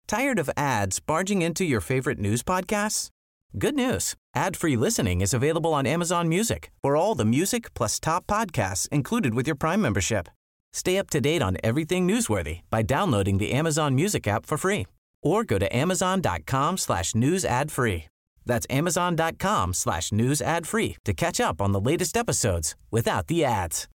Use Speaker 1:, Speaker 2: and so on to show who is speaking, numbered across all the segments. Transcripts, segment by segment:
Speaker 1: Tired of ads barging into your favorite news podcasts? Good news. Ad-free listening is available on Amazon Music for all the music plus top podcasts included with your Prime membership. Stay up to date on everything newsworthy by downloading the Amazon Music app for free or go to amazon.com/news ad free. That's amazon.com/news ad free to catch up on the latest episodes without the ads.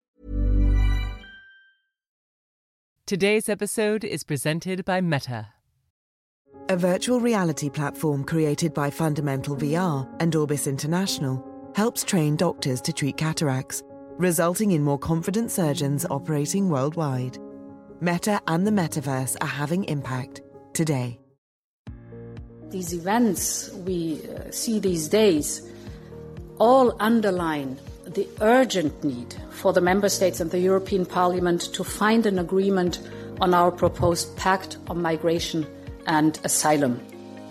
Speaker 2: Today's episode is presented by Meta.
Speaker 3: A virtual reality platform created by Fundamental VR and Orbis International helps train doctors to treat cataracts, resulting in more confident surgeons operating worldwide. Meta and the metaverse are having impact today.
Speaker 4: These events we see these days all underline the urgent need for the Member States and the European Parliament to find an agreement on our proposed Pact on Migration and Asylum.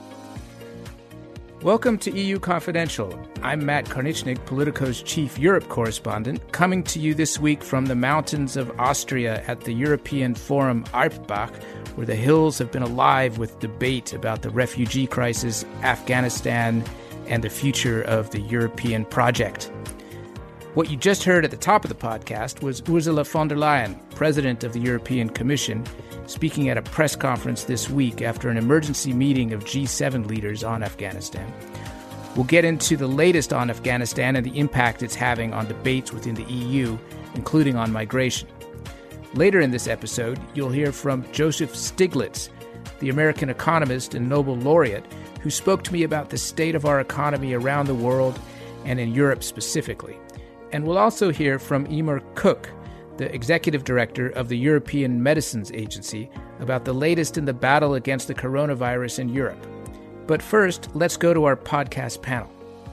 Speaker 5: Welcome to EU Confidential. I'm Matt Karnichnik, Politico's chief Europe correspondent, coming to you this week from the mountains of Austria at the European Forum Alpbach, where the hills have been alive with debate about the refugee crisis, Afghanistan, and the future of the European project. What you just heard at the top of the podcast was Ursula von der Leyen, President of the European Commission, speaking at a press conference this week after an emergency meeting of G7 leaders on Afghanistan. We'll get into the latest on Afghanistan and the impact it's having on debates within the EU, including on migration. Later in this episode, you'll hear from Joseph Stiglitz, the American economist and Nobel laureate, who spoke to me about the state of our economy around the world and in Europe specifically. And we'll also hear from Emer Cook, the executive director of the European Medicines Agency, about the latest in the battle against the coronavirus in Europe. But first, let's go to our podcast panel.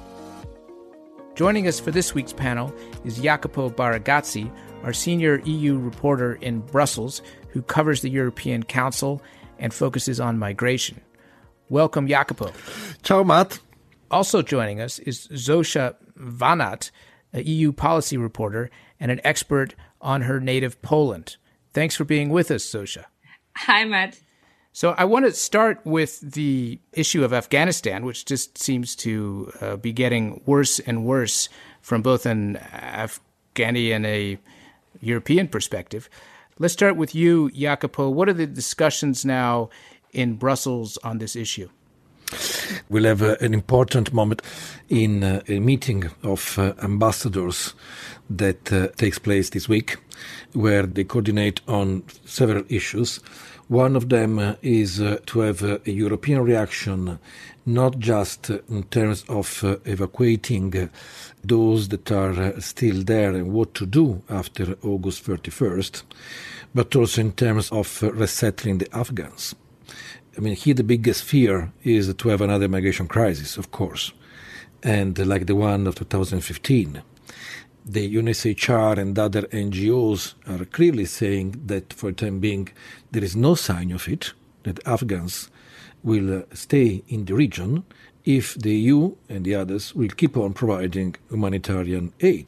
Speaker 5: Joining us for this week's panel is Jacopo Barragazzi, our senior EU reporter in Brussels, who covers the European Council and focuses on migration. Welcome, Jacopo.
Speaker 6: Ciao, Matt.
Speaker 5: Also joining us is Zosia Vanat, a EU policy reporter and an expert on her native Poland. Thanks for being with us, Zosia.
Speaker 7: Hi, Matt.
Speaker 5: So I want to start with the issue of Afghanistan, which just seems to be getting worse and worse from both an Afghani and a European perspective. Let's start with you, Jacopo. What are the discussions now in Brussels on this issue?
Speaker 6: We'll have an important moment in a meeting of ambassadors that takes place this week, where they coordinate on several issues. One of them is to have a European reaction, not just in terms of evacuating those that are still there and what to do after August 31st, but also in terms of resettling the Afghans. I mean, here the biggest fear is to have another migration crisis, of course, and like the one of 2015. The UNHCR and other NGOs are clearly saying that for the time being there is no sign of it, that Afghans will stay in the region if the EU and the others will keep on providing humanitarian aid.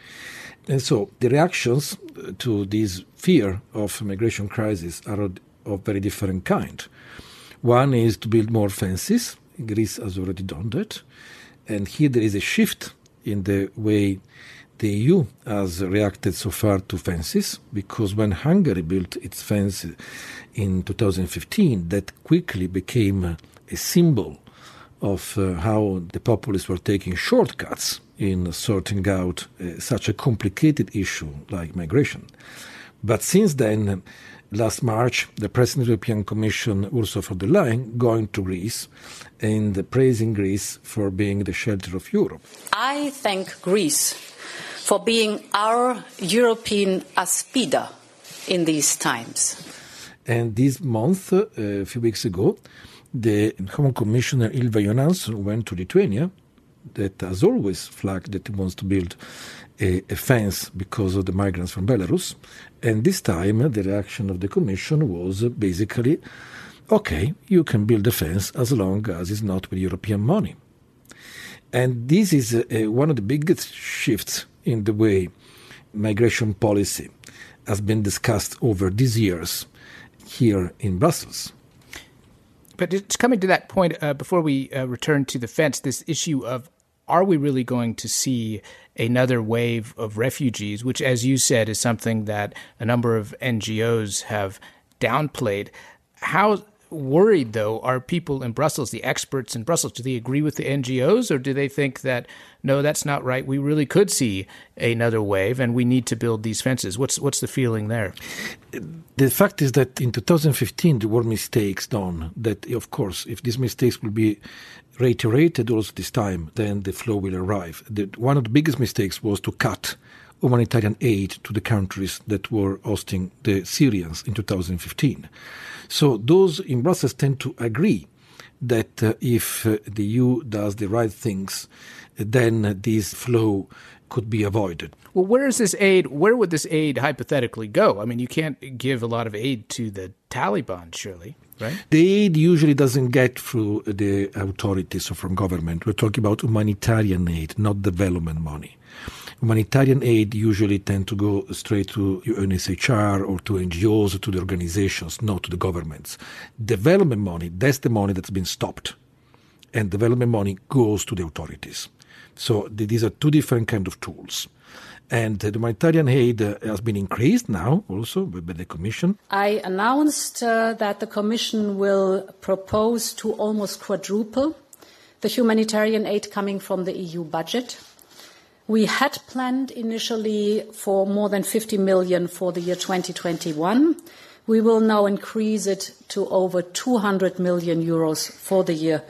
Speaker 6: And so the reactions to this fear of migration crisis are of very different kind. One is to build more fences. Greece has already done that. And here there is a shift in the way the EU has reacted so far to fences, because when Hungary built its fence in 2015, that quickly became a symbol of how the populists were taking shortcuts in sorting out such a complicated issue like migration. But since then, last March, the President of the European Commission, Ursula von der Leyen, going to Greece and praising Greece for being the shelter of Europe.
Speaker 4: I thank Greece for being our European Aspida in these times.
Speaker 6: And this month, a few weeks ago, the Home Commissioner Ylva Johansson went to Lithuania, that has always flagged that it wants to build a fence because of the migrants from Belarus. And this time, the reaction of the Commission was basically, okay, you can build a fence as long as it's not with European money. And this is one of the biggest shifts in the way migration policy has been discussed over these years here in Brussels.
Speaker 5: But it's coming to that point, before we return to the fence, this issue of, are we really going to see another wave of refugees, which, as you said, is something that a number of NGOs have downplayed. How worried, though, are people in Brussels, the experts in Brussels? Do they agree with the NGOs, or do they think that, no, that's not right, we really could see another wave and we need to build these fences? What's the feeling there?
Speaker 6: The fact is that in 2015 there were mistakes done, that, of course, if these mistakes will be reiterated also this time, then the flow will arrive. One of the biggest mistakes was to cut humanitarian aid to the countries that were hosting the Syrians in 2015. So those in Brussels tend to agree that if the EU does the right things, then this flow could be avoided.
Speaker 5: Well, where would this aid hypothetically go? I mean, you can't give a lot of aid to the Taliban, surely, right?
Speaker 6: The aid usually doesn't get through the authorities or from government. We're talking about humanitarian aid, not development money. Humanitarian aid usually tend to go straight to UNHCR or to NGOs or to the organizations, not to the governments. Development money, that's the money that's been stopped. And development money goes to the authorities. So these are two different kind of tools. And the humanitarian aid has been increased now also by the Commission.
Speaker 4: I announced that the Commission will propose to almost quadruple the humanitarian aid coming from the EU budget. We had planned initially for more than 50 million for the year 2021. We will now increase it to over 200 million euros for the year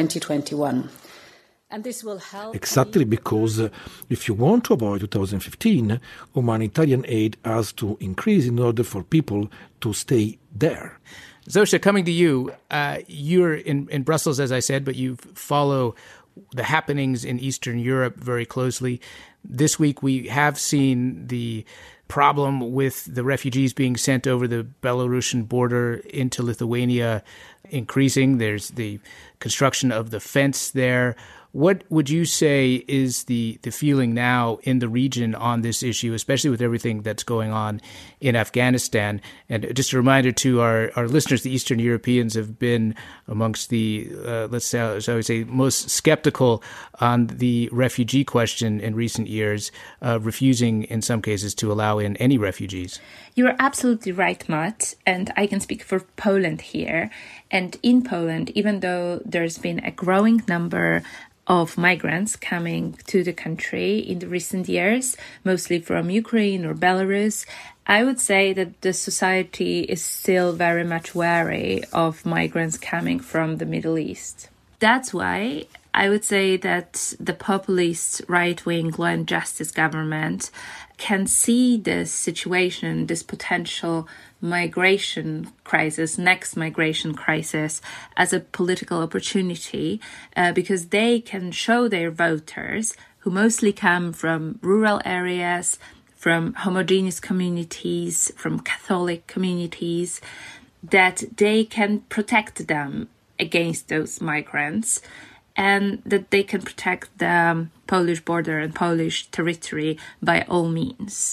Speaker 4: 2021. And this will help.
Speaker 6: Exactly, because if you want to avoid 2015, humanitarian aid has to increase in order for people to stay there.
Speaker 5: Zsosya, coming to you, you're in Brussels, as I said, but you follow the happenings in Eastern Europe very closely. This week we have seen the problem with the refugees being sent over the Belarusian border into Lithuania increasing. There's the construction of the fence there. What would you say is the feeling now in the region on this issue, especially with everything that's going on in Afghanistan? And just a reminder to our listeners, the Eastern Europeans have been amongst the, shall we say, most skeptical on the refugee question in recent years, refusing in some cases to allow in any refugees.
Speaker 7: You're absolutely right, Matt, and I can speak for Poland here. And in Poland, even though there's been a growing number of migrants coming to the country in the recent years, mostly from Ukraine or Belarus, I would say that the society is still very much wary of migrants coming from the Middle East. That's why I would say that the populist right-wing Law and Justice government can see this situation, this potential migration crisis, next migration crisis, as a political opportunity because they can show their voters, who mostly come from rural areas, from homogeneous communities, from Catholic communities, that they can protect them against those migrants and that they can protect the Polish border and Polish territory by all means.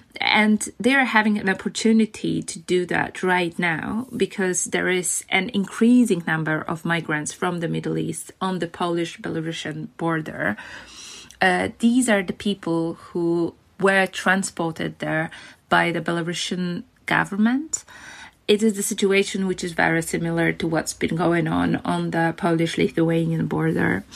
Speaker 7: And they're having an opportunity to do that right now because there is an increasing number of migrants from the Middle East on the Polish-Belarusian border. These are the people who were transported there by the Belarusian government. It is the situation which is very similar to what's been going on the Polish-Lithuanian border.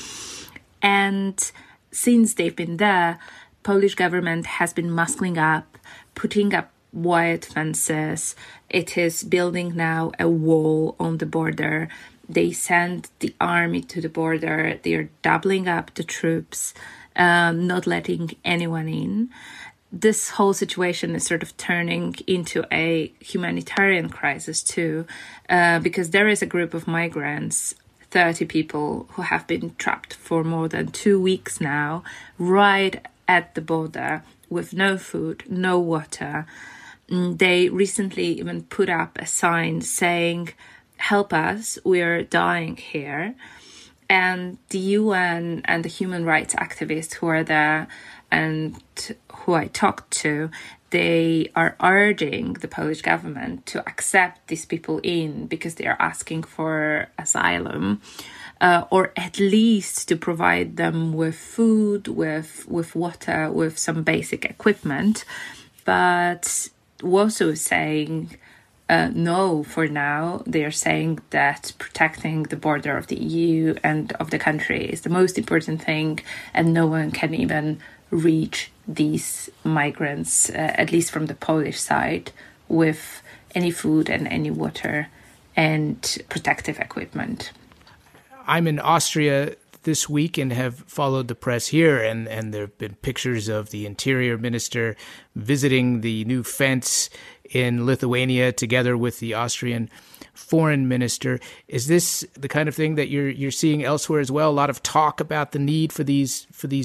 Speaker 7: And since they've been there, Polish government has been muscling up, putting up wide fences. It is building now a wall on the border. They send the army to the border. They are doubling up the troops, not letting anyone in. This whole situation is sort of turning into a humanitarian crisis too, because there is a group of migrants, 30 people, who have been trapped for more than 2 weeks now, right at the border with no food, no water. They recently even put up a sign saying, "Help us, we're dying here." And the UN and the human rights activists who are there and who I talked to, they are urging the Polish government to accept these people in because they are asking for asylum, or at least to provide them with food, with water, with some basic equipment. But Warsaw is saying no for now. They are saying that protecting the border of the EU and of the country is the most important thing, and no one can even reach these migrants, at least from the Polish side, with any food and any water and protective equipment.
Speaker 5: I'm in Austria this week and have followed the press here, and there have been pictures of the interior minister visiting the new fence in Lithuania together with the Austrian foreign minister. Is this the kind of thing that you're seeing elsewhere as well? A lot of talk about the need for these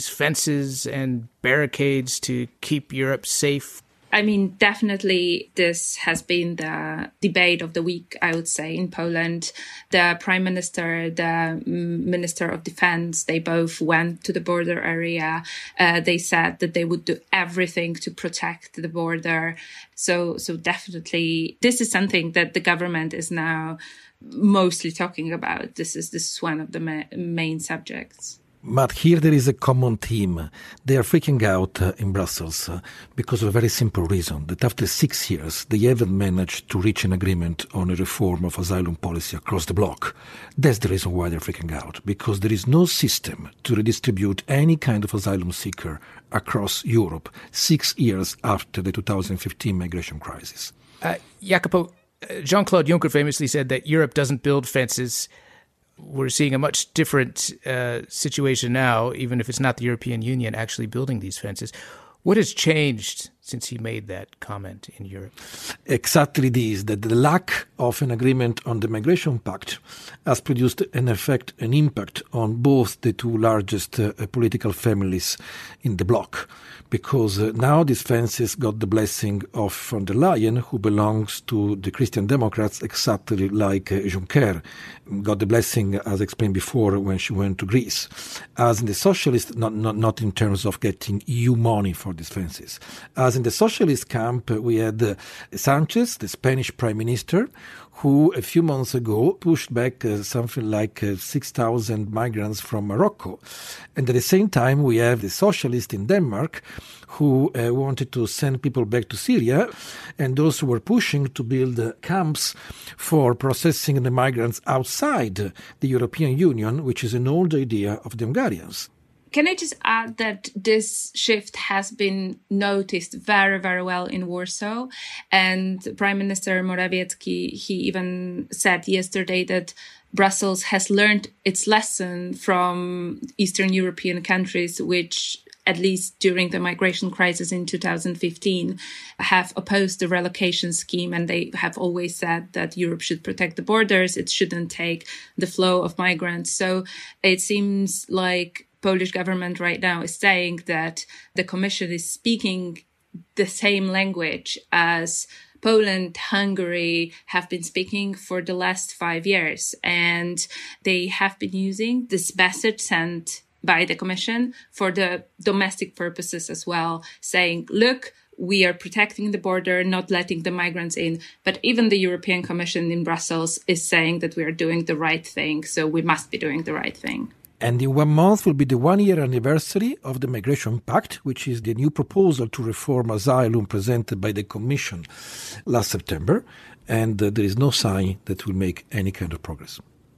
Speaker 5: fences and barricades to keep Europe safe.
Speaker 7: I mean, definitely this has been the debate of the week, I would say, in Poland. The Prime Minister, the Minister of Defense, they both went to the border area. They said that they would do everything to protect the border. So definitely this is something that the government is now mostly talking about. This is one of the main subjects.
Speaker 6: But here there is a common theme. They are freaking out in Brussels because of a very simple reason, that after 6 years they haven't managed to reach an agreement on a reform of asylum policy across the bloc. That's the reason why they're freaking out, because there is no system to redistribute any kind of asylum seeker across Europe 6 years after the 2015 migration crisis.
Speaker 5: Jacopo, Jean-Claude Juncker famously said that Europe doesn't build fences. We're seeing a much different situation now, even if it's not the European Union actually building these fences. What has changed since he made that comment in Europe?
Speaker 6: Exactly this, that the lack of an agreement on the Migration Pact has produced an impact on both the two largest political families in the bloc. Because now these fences got the blessing of von der Leyen, who belongs to the Christian Democrats, exactly like Juncker got the blessing, as explained before, when she went to Greece. As in the socialist, not in terms of getting EU money for these fences. As in the socialist camp, we had Sanchez, the Spanish prime minister, who a few months ago pushed back something like 6,000 migrants from Morocco. And at the same time, we have the socialists in Denmark who wanted to send people back to Syria, and those who were pushing to build camps for processing the migrants outside the European Union, which is an old idea of the Hungarians.
Speaker 7: Can I just add that this shift has been noticed very, very well in Warsaw? And Prime Minister Morawiecki, he even said yesterday that Brussels has learned its lesson from Eastern European countries, which, at least during the migration crisis in 2015, have opposed the relocation scheme. And they have always said that Europe should protect the borders. It shouldn't take the flow of migrants. So it seems like Polish government right now is saying that the Commission is speaking the same language as Poland, Hungary have been speaking for the last 5 years. And they have been using this message sent by the Commission for the domestic purposes as well, saying, look, we are protecting the border, not letting the migrants in. But even the European Commission in Brussels is saying that we are doing the right thing. So we must be doing the right thing.
Speaker 6: And in 1 month will be the 1-year anniversary of the Migration Pact, which is the new proposal to reform asylum presented by the Commission last September. And there is no sign that will make any kind of progress.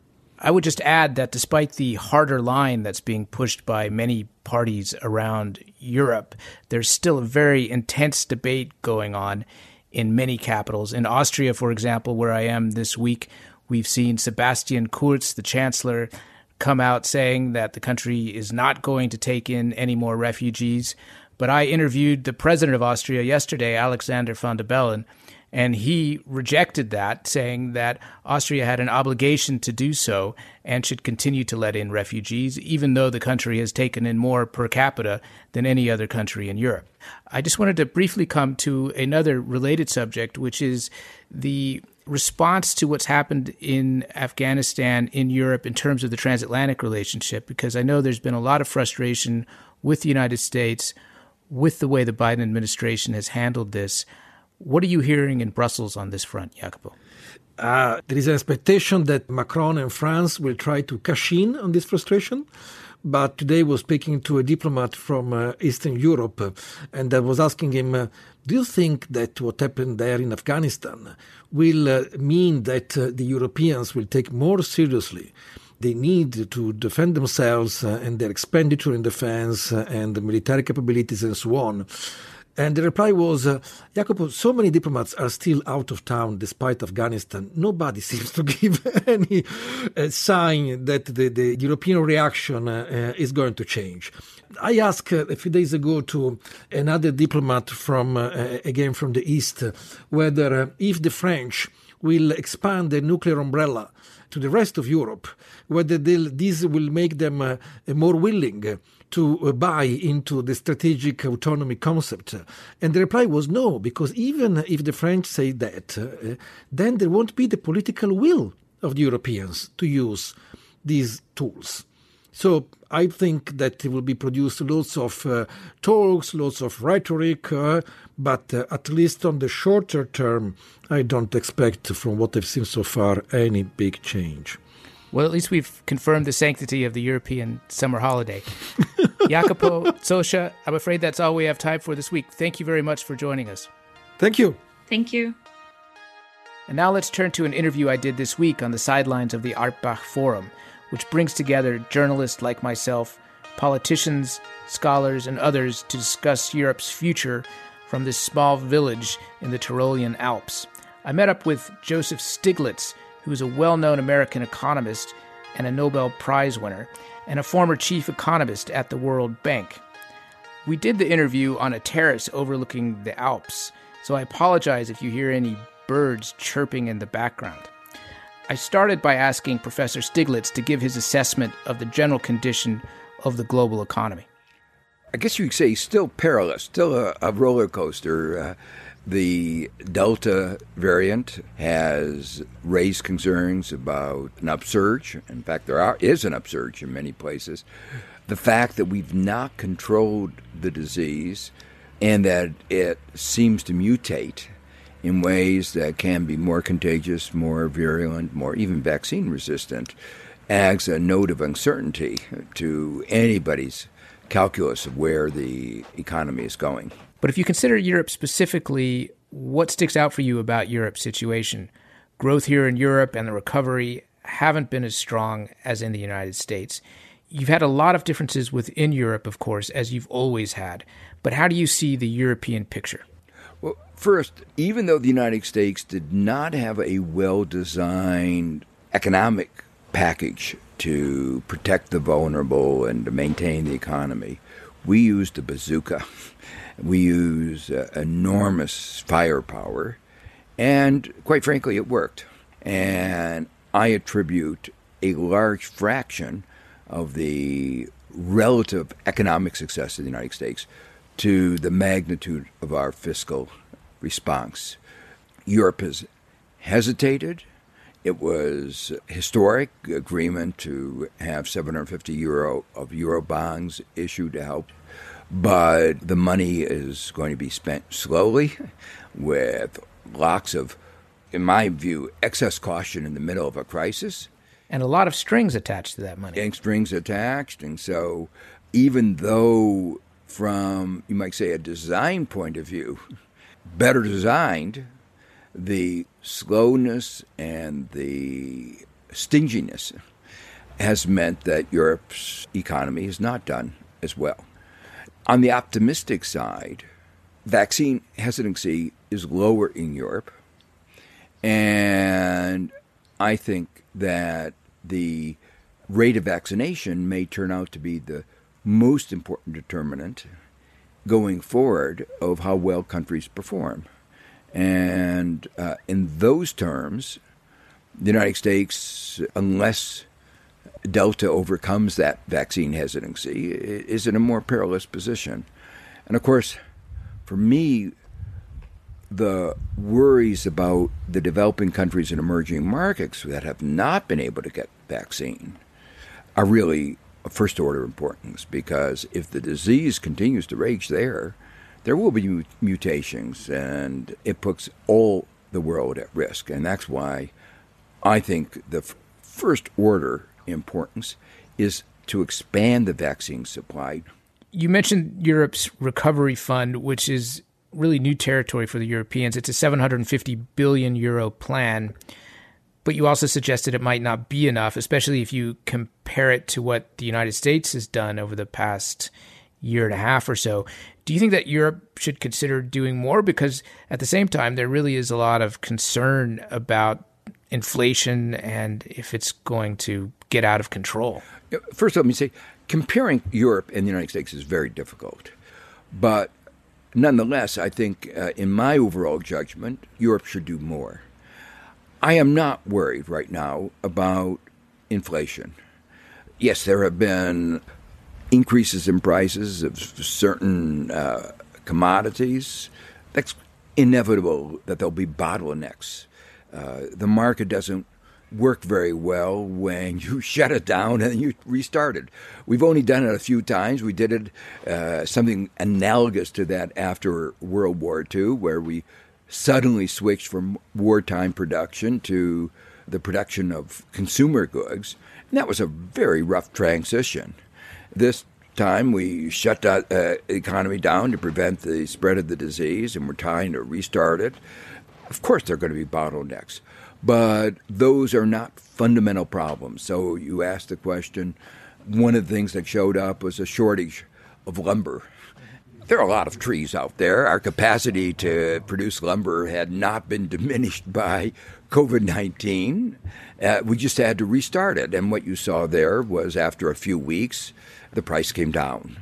Speaker 5: I would just add that despite the harder line that's being pushed by many parties around Europe, there's still a very intense debate going on in many capitals. In Austria, for example, where I am this week, we've seen Sebastian Kurz, the chancellor, come out saying that the country is not going to take in any more refugees. But I interviewed the president of Austria yesterday, Alexander Van der Bellen, and he rejected that, saying that Austria had an obligation to do so and should continue to let in refugees, even though the country has taken in more per capita than any other country in Europe. I just wanted to briefly come to another related subject, which is the response to what's happened in Afghanistan, in Europe, in terms of the transatlantic relationship, because I know there's been a lot of frustration with the United States, with the way the Biden administration has handled this. What are you hearing in Brussels on this front, Jacopo?
Speaker 6: There is an expectation that Macron and France will try to cash in on this frustration. But today I was speaking to a diplomat from Eastern Europe, and I was asking him, do you think that what happened there in Afghanistan will mean that the Europeans will take more seriously the need to defend themselves and their expenditure in defense and the military capabilities and so on? And the reply was, Jacopo, so many diplomats are still out of town despite Afghanistan. Nobody seems to give any sign that the European reaction is going to change. I asked a few days ago to another diplomat from, again from the East, whether if the French will expand their nuclear umbrella to the rest of Europe, whether this will make them more willing to buy into the strategic autonomy concept. And the reply was no, because even if the French say that, then there won't be the political will of the Europeans to use these tools. So I think that it will be produced lots of talks, lots of rhetoric, but at least on the shorter term, I don't expect, from what I've seen so far, any big change.
Speaker 5: Well, at least we've confirmed the sanctity of the European summer holiday. Jacopo Zoscia, I'm afraid that's all we have time for this week. Thank you very much for joining us.
Speaker 6: Thank you.
Speaker 7: Thank you.
Speaker 5: And now let's turn to an interview I did this week on the sidelines of the Artbach Forum, which brings together journalists like myself, politicians, scholars, and others to discuss Europe's future from this small village in the Tyrolean Alps. I met up with Joseph Stiglitz, who is a well-known American economist and a Nobel Prize winner, and a former chief economist at the World Bank. We did the interview on a terrace overlooking the Alps, so I apologize if you hear any birds chirping in the background. I started by asking Professor Stiglitz to give his assessment of the general condition of the global economy.
Speaker 8: I guess you could say still perilous, still a roller coaster. The Delta variant has raised concerns about an upsurge. In fact, there is an upsurge in many places. The fact that we've not controlled the disease and that it seems to mutate in ways that can be more contagious, more virulent, more even vaccine resistant, adds a note of uncertainty to anybody's calculus of where the economy is going.
Speaker 5: But if you consider Europe specifically, what sticks out for you about Europe's situation? Growth here in Europe and the recovery haven't been as strong as in the United States. You've had a lot of differences within Europe, of course, as you've always had. But how do you see the European picture?
Speaker 8: Well, first, even though the United States did not have a well-designed economic package to protect the vulnerable and to maintain the economy, we used a bazooka. We used enormous firepower, and quite frankly, it worked. And I attribute a large fraction of the relative economic success of the United States to the magnitude of our fiscal response. Europe has hesitated. It was a historic agreement to have 750 euro of euro bonds issued to help. But the money is going to be spent slowly with lots of, in my view, excess caution in the middle of a crisis.
Speaker 5: And a lot of strings attached to that money.
Speaker 8: And strings attached. And so even though from, you might say, a design point of view, better designed, the slowness and the stinginess has meant that Europe's economy has not done as well. On the optimistic side, vaccine hesitancy is lower in Europe, and I think that the rate of vaccination may turn out to be the most important determinant going forward of how well countries perform. And in those terms, the United States, unless Delta overcomes that vaccine hesitancy, is in a more perilous position. And of course, for me, the worries about the developing countries and emerging markets that have not been able to get vaccine are really of first order importance, because if the disease continues to rage there will be mutations, and it puts all the world at risk. And that's why I think the first order importance is to expand the vaccine supply.
Speaker 5: You mentioned Europe's recovery fund, which is really new territory for the Europeans. It's a 750 billion euro plan. But you also suggested it might not be enough, especially if you compare it to what the United States has done over the past year and a half or so. Do you think that Europe should consider doing more? Because at the same time, there really is a lot of concern about inflation and if it's going to get out of control.
Speaker 8: First, let me say, comparing Europe and the United States is very difficult. But nonetheless, I think in my overall judgment, Europe should do more. I am not worried right now about inflation. Yes, there have been increases in prices of certain commodities. That's inevitable that there'll be bottlenecks. The market doesn't work very well when you shut it down and you restart it. We've only done it a few times. We did it something analogous to that after World War II, where we suddenly switched from wartime production to the production of consumer goods. And that was a very rough transition. This time we shut the economy down to prevent the spread of the disease, and we're trying to restart it. Of course there are going to be bottlenecks, but those are not fundamental problems. So you asked the question, one of the things that showed up was a shortage of lumber. There are a lot of trees out there. Our capacity to produce lumber had not been diminished by COVID-19. We just had to restart it. And what you saw there was after a few weeks, the price came down.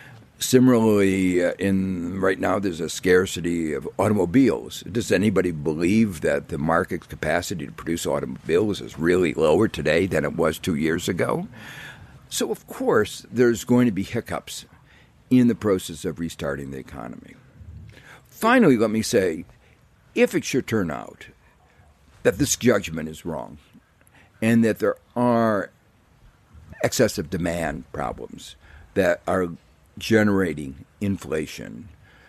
Speaker 8: Similarly, right now there's a scarcity of automobiles. Does anybody believe that the market's capacity to produce automobiles is really lower today than it was 2 years ago? So, of course, there's going to be hiccups in the process of restarting the economy. Finally, let me say, if it should turn out that this judgment is wrong and that there are excessive demand problems that are generating inflation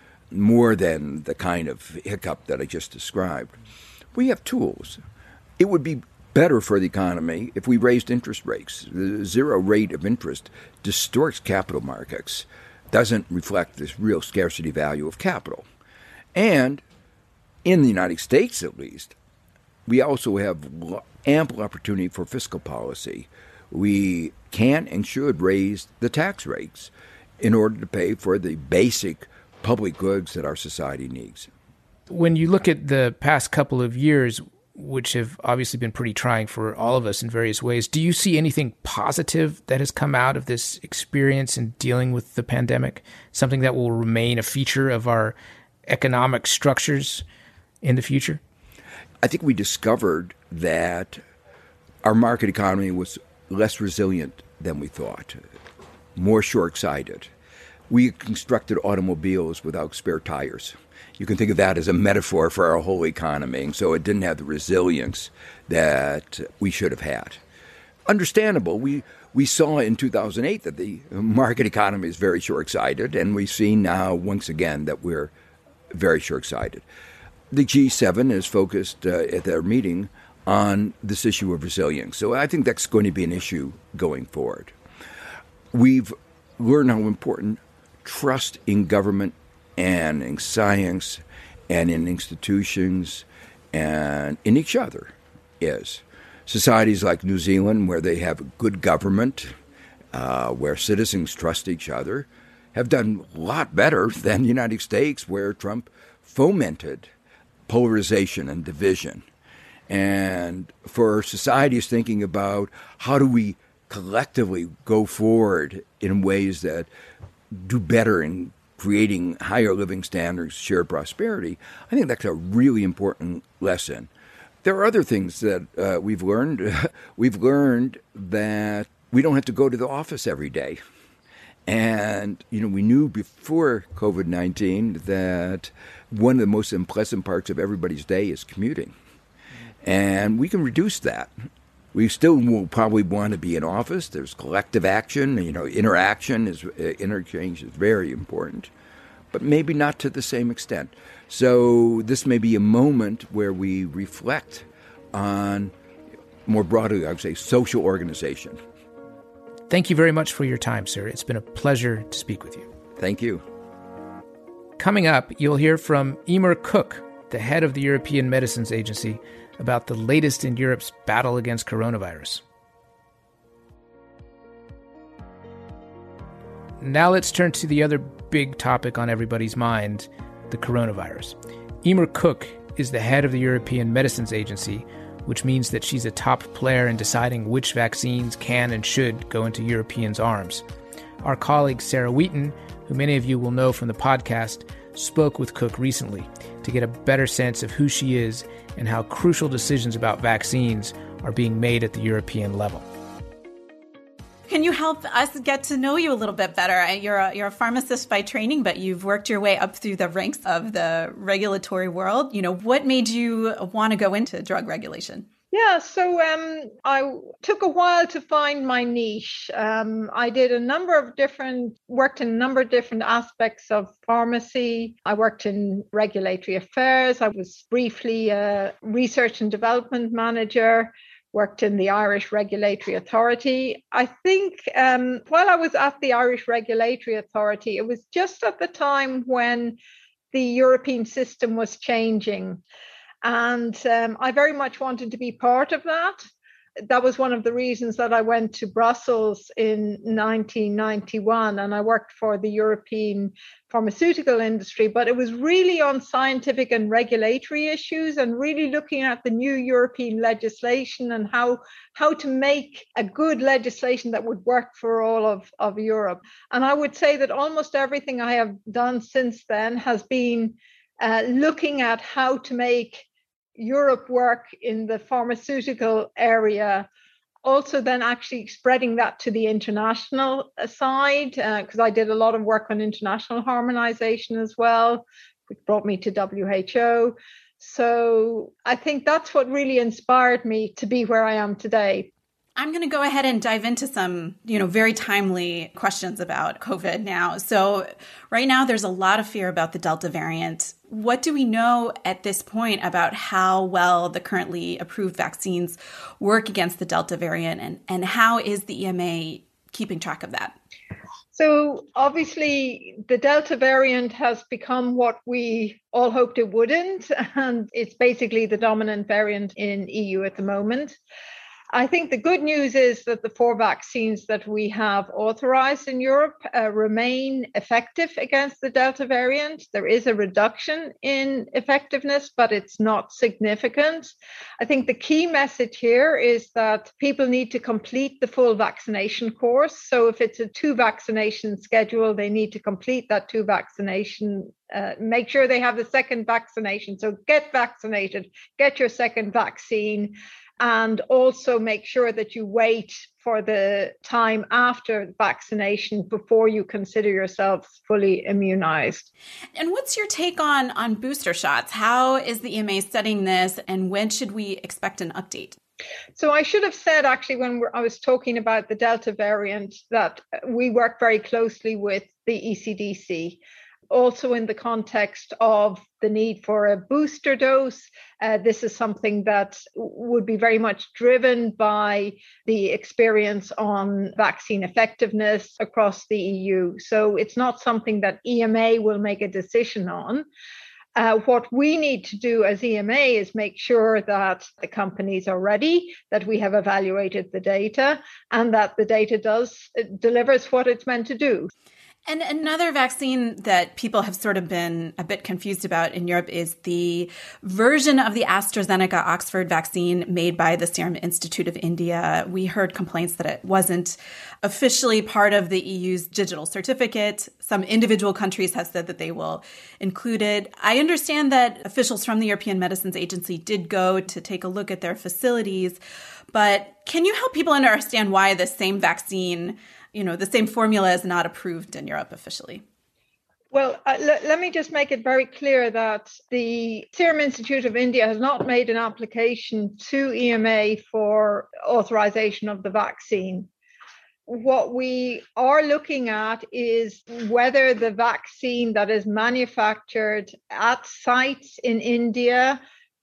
Speaker 8: more than the kind of hiccup that I just described, we have tools. It would be better for the economy if we raised interest rates. The zero rate of interest distorts capital markets, doesn't reflect this real scarcity value of capital. And in the United States, at least, we also have ample opportunity for fiscal policy. We can and should raise the tax rates in order to pay for the basic public goods that our society needs.
Speaker 5: When you look at the past couple of years, which have obviously been pretty trying for all of us in various ways, do you see anything positive that has come out of this experience in dealing with the pandemic? Something that will remain a feature of our economic structures in the future?
Speaker 8: I think we discovered that our market economy was less resilient than we thought, more short-sighted. We constructed automobiles without spare tires. You can think of that as a metaphor for our whole economy, and so it didn't have the resilience that we should have had. Understandable. We saw in 2008 that the market economy is very short-sighted, and we see now once again that we're very short-sighted. The G7 is focused at their meeting on this issue of resilience, so I think that's going to be an issue going forward. We've learned how important trust in government and in science and in institutions and in each other is. Societies like New Zealand, where they have a good government, where citizens trust each other, have done a lot better than the United States, where Trump fomented polarization and division. And for societies thinking about how do we collectively go forward in ways that do better in creating higher living standards, shared prosperity, I think that's a really important lesson. There are other things that we've learned. We've learned that we don't have to go to the office every day. And, we knew before COVID-19 that one of the most unpleasant parts of everybody's day is commuting. And we can reduce that. We still will probably want to be in office. There's collective action. Interchange is very important, but maybe not to the same extent. So this may be a moment where we reflect on, more broadly, I would say, social organization.
Speaker 5: Thank you very much for your time, sir. It's been a pleasure to speak with you.
Speaker 8: Thank you.
Speaker 5: Coming up, you'll hear from Emer Cook, the head of the European Medicines Agency, about the latest in Europe's battle against coronavirus. Now let's turn to the other big topic on everybody's mind, the coronavirus. Emer Cook is the head of the European Medicines Agency, which means that she's a top player in deciding which vaccines can and should go into Europeans' arms. Our colleague Sarah Wheaton, who many of you will know from the podcast, spoke with Cook recently to get a better sense of who she is and how crucial decisions about vaccines are being made at the European level.
Speaker 9: Can you help us get to know you a little bit better? You're a pharmacist by training, but you've worked your way up through the ranks of the regulatory world. What made you want to go into drug regulation?
Speaker 10: Yeah, so I took a while to find my niche. I did worked in a number of different aspects of pharmacy. I worked in regulatory affairs. I was briefly a research and development manager, worked in the Irish Regulatory Authority. I think while I was at the Irish Regulatory Authority, it was just at the time when the European system was changing. And I very much wanted to be part of that. That was one of the reasons that I went to Brussels in 1991, and I worked for the European pharmaceutical industry, but it was really on scientific and regulatory issues and really looking at the new European legislation and how to make a good legislation that would work for all of Europe. And I would say that almost everything I have done since then has been looking at how to make Europe work in the pharmaceutical area, also then actually spreading that to the international side, because I did a lot of work on international harmonization as well, which brought me to WHO. So I think that's what really inspired me to be where I am today.
Speaker 9: I'm going to go ahead and dive into some, very timely questions about COVID now. So right now, there's a lot of fear about the Delta variant. What do we know at this point about how well the currently approved vaccines work against the Delta variant, and how is the EMA keeping track of that?
Speaker 10: So obviously, the Delta variant has become what we all hoped it wouldn't, and it's basically the dominant variant in EU at the moment. I think the good news is that the 4 vaccines that we have authorized in Europe remain effective against the Delta variant. There is a reduction in effectiveness, but it's not significant. I think the key message here is that people need to complete the full vaccination course. So if it's a 2 vaccination schedule, they need to complete that 2 vaccination. Make sure they have the second vaccination. So get vaccinated, get your second vaccine. And also make sure that you wait for the time after vaccination before you consider yourself fully immunized.
Speaker 9: And what's your take on booster shots? How is the EMA studying this, and when should we expect an update?
Speaker 10: So I should have said, actually, when I was talking about the Delta variant, that we work very closely with the ECDC. Also in the context of the need for a booster dose, this is something that would be very much driven by the experience on vaccine effectiveness across the EU. So it's not something that EMA will make a decision on. What we need to do as EMA is make sure that the companies are ready, that we have evaluated the data, and that the data delivers what it's meant to do.
Speaker 9: And another vaccine that people have sort of been a bit confused about in Europe is the version of the AstraZeneca Oxford vaccine made by the Serum Institute of India. We heard complaints that it wasn't officially part of the EU's digital certificate. Some individual countries have said that they will include it. I understand that officials from the European Medicines Agency did go to take a look at their facilities, but can you help people understand why the same vaccine, the same formula is not approved in Europe officially?
Speaker 10: Well, let me just make it very clear that the Serum Institute of India has not made an application to EMA for authorization of the vaccine. What we are looking at is whether the vaccine that is manufactured at sites in India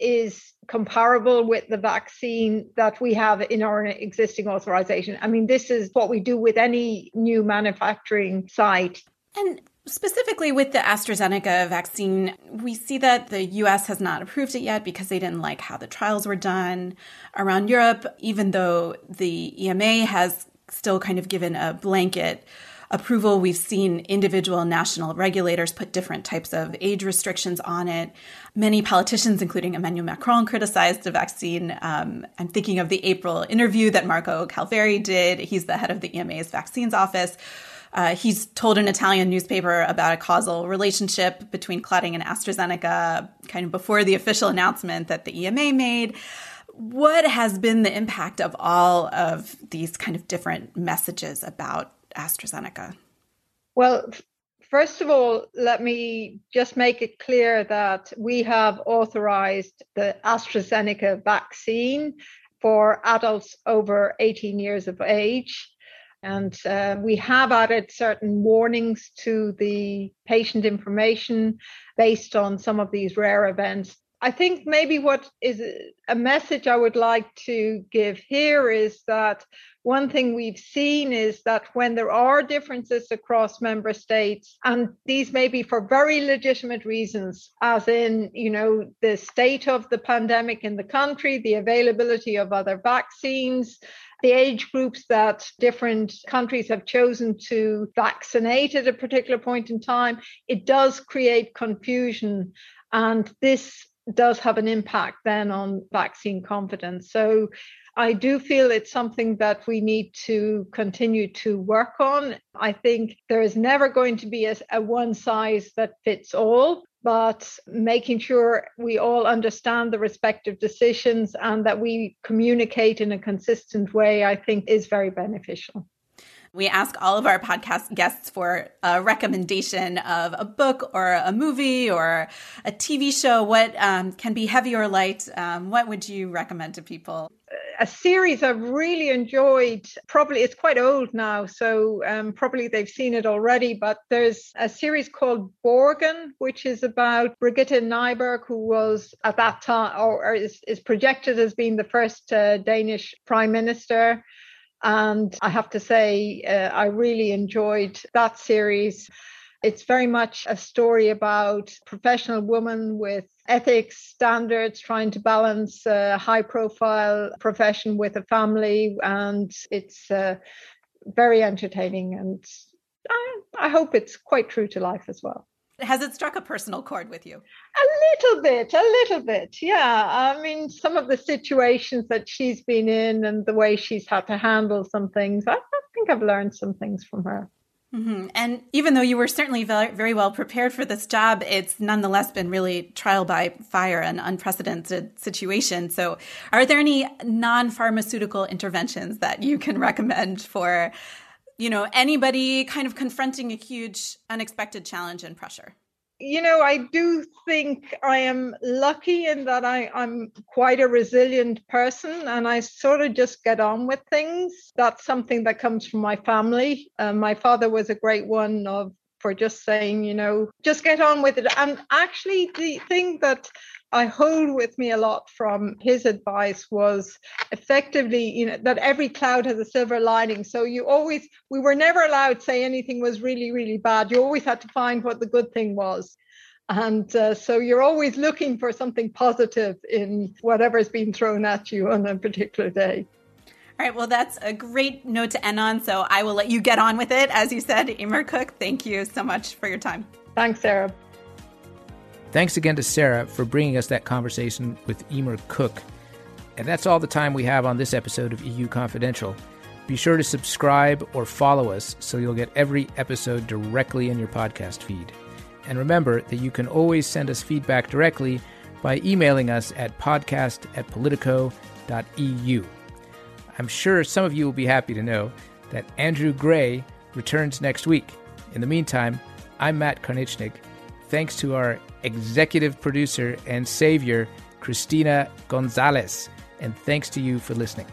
Speaker 10: is comparable with the vaccine that we have in our existing authorization. I mean, this is what we do with any new manufacturing site.
Speaker 9: And specifically with the AstraZeneca vaccine, we see that the US has not approved it yet because they didn't like how the trials were done around Europe, even though the EMA has still kind of given a blanket approval. We've seen individual national regulators put different types of age restrictions on it. Many politicians, including Emmanuel Macron, criticized the vaccine. I'm thinking of the April interview that Marco Calveri did. He's the head of the EMA's vaccines office. He's told an Italian newspaper about a causal relationship between clotting and AstraZeneca kind of before the official announcement that the EMA made. What has been the impact of all of these kind of different messages about AstraZeneca?
Speaker 10: Well, first of all, let me just make it clear that we have authorized the AstraZeneca vaccine for adults over 18 years of age. And we have added certain warnings to the patient information based on some of these rare events. I think maybe what is a message I would like to give here is that one thing we've seen is that when there are differences across member states, and these may be for very legitimate reasons, as in, the state of the pandemic in the country, the availability of other vaccines, the age groups that different countries have chosen to vaccinate at a particular point in time, it does create confusion. And this does have an impact then on vaccine confidence. So I do feel it's something that we need to continue to work on. I think there is never going to be a one size that fits all, but making sure we all understand the respective decisions and that we communicate in a consistent way, I think is very beneficial.
Speaker 9: We ask all of our podcast guests for a recommendation of a book or a movie or a TV show. What can be heavy or light? What would you recommend to people?
Speaker 10: A series I've really enjoyed, probably it's quite old now, so probably they've seen it already, but there's a series called Borgen, which is about Brigitte Nyberg, who was at that time, or is projected as being the first Danish prime minister. And I have to say, I really enjoyed that series. It's very much a story about a professional woman with ethics, standards, trying to balance a high-profile profession with a family. And it's very entertaining. And I hope it's quite true to life as well.
Speaker 9: Has it struck a personal chord with you?
Speaker 10: A little bit. Yeah. I mean, some of the situations that she's been in and the way she's had to handle some things, I think I've learned some things from her.
Speaker 9: Mm-hmm. And even though you were certainly very, very well prepared for this job, it's nonetheless been really trial by fire, an unprecedented situation. So are there any non-pharmaceutical interventions that you can recommend for anybody kind of confronting a huge unexpected challenge and pressure?
Speaker 10: I do think I am lucky in that I'm quite a resilient person and I sort of just get on with things. That's something that comes from my family. My father was a great one for just saying, just get on with it. And actually, the thing that I hold with me a lot from his advice was effectively, that every cloud has a silver lining. So we were never allowed to say anything was really, really bad. You always had to find what the good thing was. And so you're always looking for something positive in whatever's being thrown at you on a particular day.
Speaker 9: All right. Well, that's a great note to end on. So I will let you get on with it. As you said, Eimear Cook, thank you so much for your time.
Speaker 10: Thanks, Sarah.
Speaker 5: Thanks again to Sarah for bringing us that conversation with Eimear Cook. And that's all the time we have on this episode of EU Confidential. Be sure to subscribe or follow us so you'll get every episode directly in your podcast feed. And remember that you can always send us feedback directly by emailing us at podcast@politico.eu. I'm sure some of you will be happy to know that Andrew Gray returns next week. In the meantime, I'm Matt Karnichnik. Thanks to our executive producer and savior, Christina Gonzalez. And thanks to you for listening.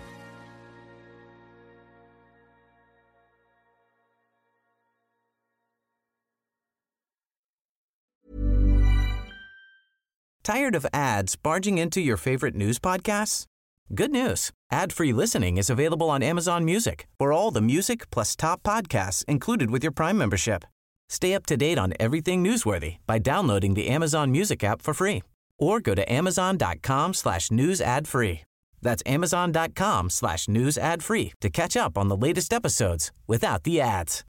Speaker 1: Tired of ads barging into your favorite news podcasts? Good news. Ad-free listening is available on Amazon Music for all the music plus top podcasts included with your Prime membership. Stay up to date on everything newsworthy by downloading the Amazon Music app for free or go to amazon.com/news ad free. That's amazon.com/news ad free to catch up on the latest episodes without the ads.